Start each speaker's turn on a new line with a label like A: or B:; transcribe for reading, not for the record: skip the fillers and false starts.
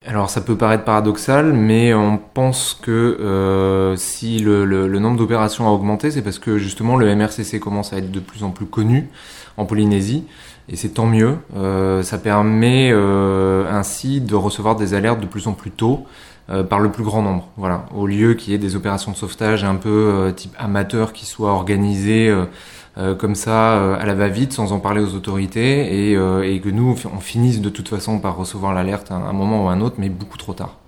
A: Alors ça peut paraître paradoxal, mais on pense que si le nombre d'opérations a augmenté, c'est parce que justement le MRCC commence à être de plus en plus connu en Polynésie, et c'est tant mieux. Ça permet ainsi de recevoir des alertes de plus en plus tôt par le plus grand nombre. Voilà, au lieu qu'il y ait des opérations de sauvetage un peu type amateur qui soient organisées comme ça à la va-vite sans en parler aux autorités et que nous on finisse de toute façon par recevoir l'alerte à un moment ou à un autre mais beaucoup trop tard.